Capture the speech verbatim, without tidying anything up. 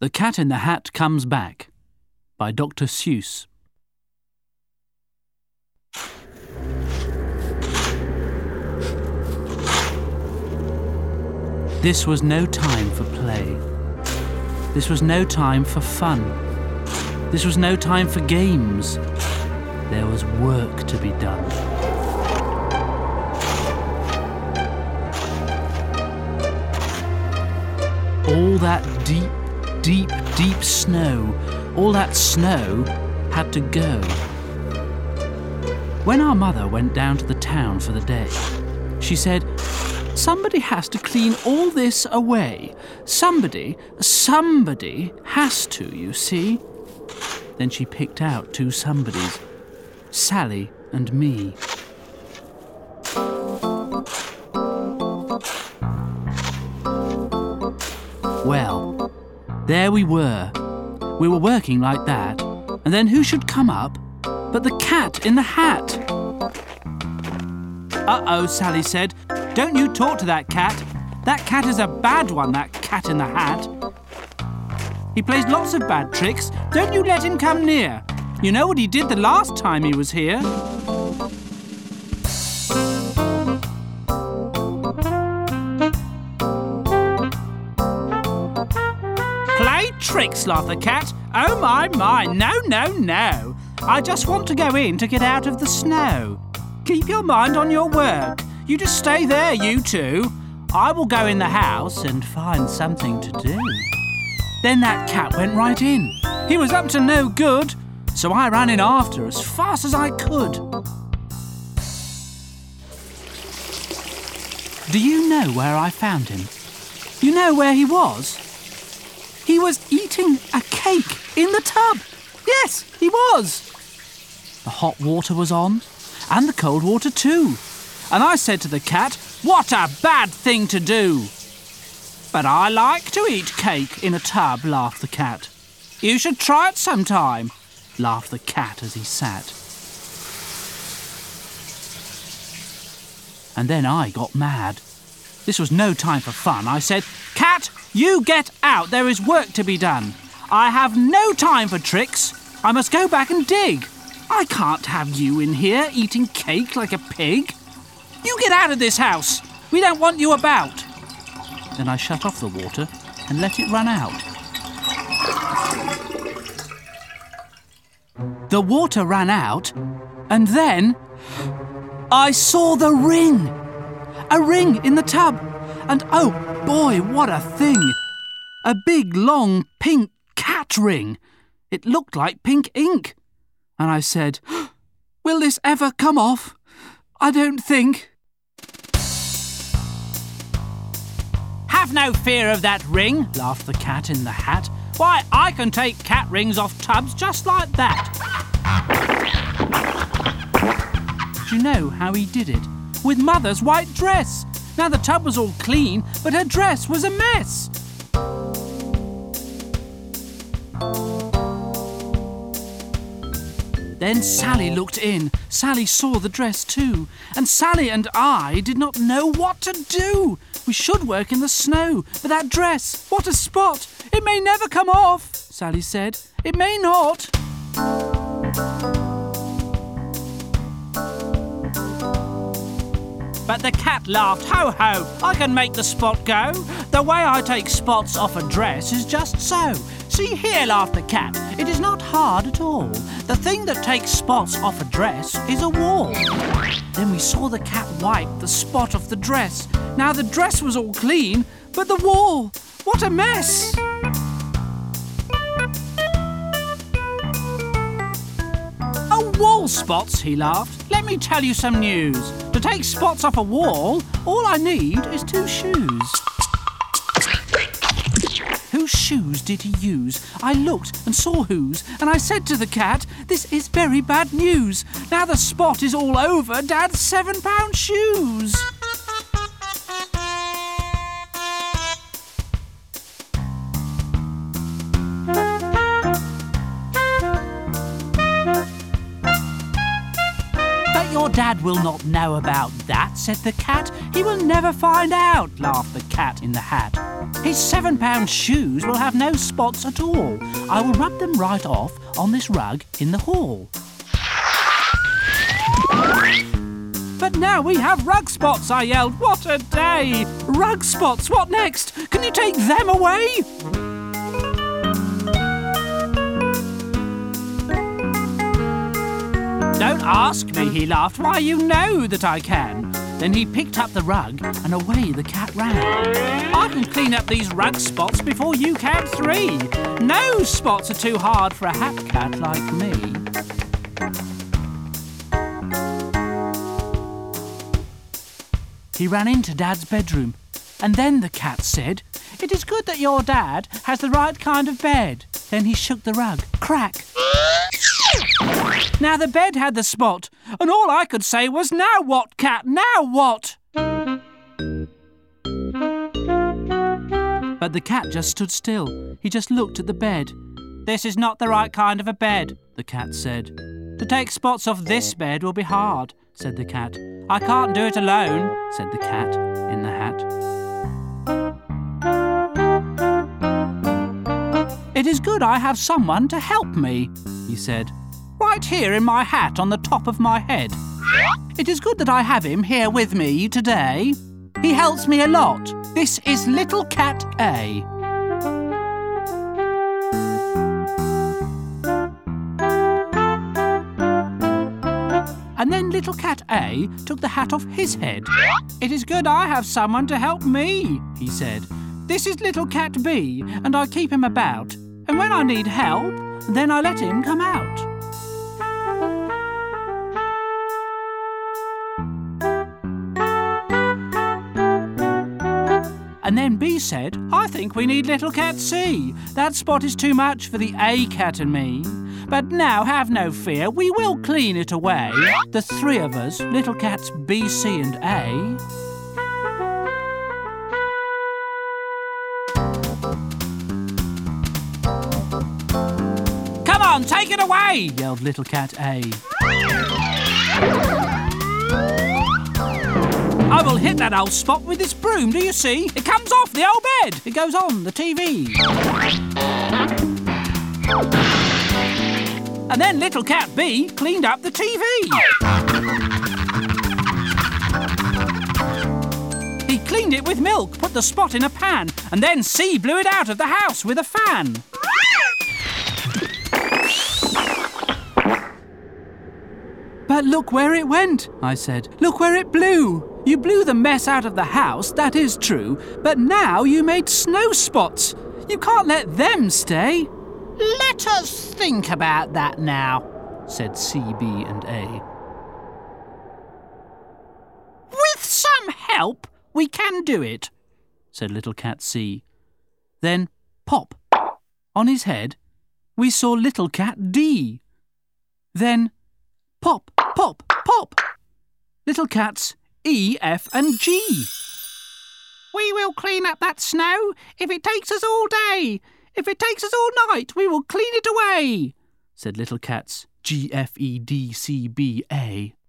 The Cat in the Hat Comes Back by Doctor Seuss. This was no time for play. This was no time for fun. This was no time for games. There was work to be done. All that deep, deep, deep snow, all that snow had to go. When our mother went down to the town for the day, she said, "Somebody has to clean all this away. Somebody, somebody has to, you see." Then she picked out two somebodies, Sally and me. Well, there we were. We were working like that, and then who should come up but the Cat in the Hat? "Uh-oh," Sally said. "Don't you talk to that cat. That cat is a bad one, that Cat in the Hat. He plays lots of bad tricks. Don't you let him come near. You know what he did the last time he was here." "Play tricks," laughed the cat. "Oh, my, my, no, no, no. I just want to go in to get out of the snow. Keep your mind on your work. You just stay there, you two. I will go in the house and find something to do." Then that cat went right in. He was up to no good, so I ran in after as fast as I could. Do you know where I found him? You know where he was? He was eating a cake in the tub. Yes, he was. The hot water was on, and the cold water too. And I said to the cat, "What a bad thing to do!" "But I like to eat cake in a tub," laughed the cat. "You should try it sometime," laughed the cat as he sat. And then I got mad. This was no time for fun. I said, "Cat, you get out. There is work to be done. I have no time for tricks. I must go back and dig. I can't have you in here eating cake like a pig. You get out of this house. We don't want you about." Then I shut off the water and let it run out. The water ran out, and then I saw the ring. A ring in the tub. And oh boy, what a thing. A big, long, pink cat ring. It looked like pink ink. And I said, "Will this ever come off? I don't think." "Have no fear of that ring," laughed the Cat in the Hat. "Why, I can take cat rings off tubs just like that." Do you know how he did it? With Mother's white dress. Now the tub was all clean, but her dress was a mess. Then Sally looked in. Sally saw the dress too. And Sally and I did not know what to do. We should work in the snow, but that dress, what a spot! It may never come off, Sally said. It may not. But the cat laughed. "Ho, ho, I can make the spot go. The way I take spots off a dress is just so. See here," laughed the cat. "It is not hard at all. The thing that takes spots off a dress is a wall." Then we saw the cat wipe the spot off the dress. Now the dress was all clean, but the wall, what a mess! "Oh, wall spots," he laughed. "Let me tell you some news. To take spots off a wall, all I need is two shoes." Whose shoes did he use? I looked and saw whose, and I said to the cat, "This is very bad news. Now the spot is all over Dad's seven-pound shoes." But your Dad will not know about that, said the cat. He will never find out, laughed the cat in the hat. His seven-pound shoes will have no spots at all. I will rub them right off on this rug in the hall. But now we have rug spots, I yelled. What a day! Rug spots, what next? Can you take them away? Don't ask me, he laughed. Why, you know that I can. Then he picked up the rug and away the cat ran. I can clean up these rug spots before you can three. No spots are too hard for a hat cat like me. He ran into Dad's bedroom, and then the cat said, "It is good that your dad has the right kind of bed." Then he shook the rug. Crack! Now the bed had the spot, and all I could say was, "Now what, cat? Now what?" But the cat just stood still. He just looked at the bed. "This is not the right kind of a bed," the cat said. "To take spots off this bed will be hard," said the cat. "I can't do it alone," said the cat in the hat. "It is good I have someone to help me," he said. "Right here in my hat on the top of my head. It is good that I have him here with me today. He helps me a lot. This is Little Cat A." And then Little Cat A took the hat off his head. "It is good I have someone to help me," he said. "This is Little Cat B, and I keep him about. And when I need help, then I let him come out." And then B said, "I think we need Little Cat C. That spot is too much for the A cat and me. But now have no fear, we will clean it away. The three of us, Little Cats B, C and A." "Come on, take it away!" yelled Little Cat A. "I will hit that old spot with this broom, do you see? It comes off the old bed. It goes on the T V. And then Little Cat B cleaned up the T V. He cleaned it with milk, put the spot in a pan, and then C blew it out of the house with a fan. "But look where it went," I said. "Look where it blew. You blew the mess out of the house, that is true, but now you made snow spots. You can't let them stay." "Let us think about that now," said C, B and A. "With some help, we can do it," said Little Cat C. Then, pop, on his head, we saw Little Cat D. Then, pop, pop, pop, Little Cats E, F and G. "We will clean up that snow if it takes us all day. If it takes us all night, we will clean it away," said Little Cats G, F, E, D, C, B, A.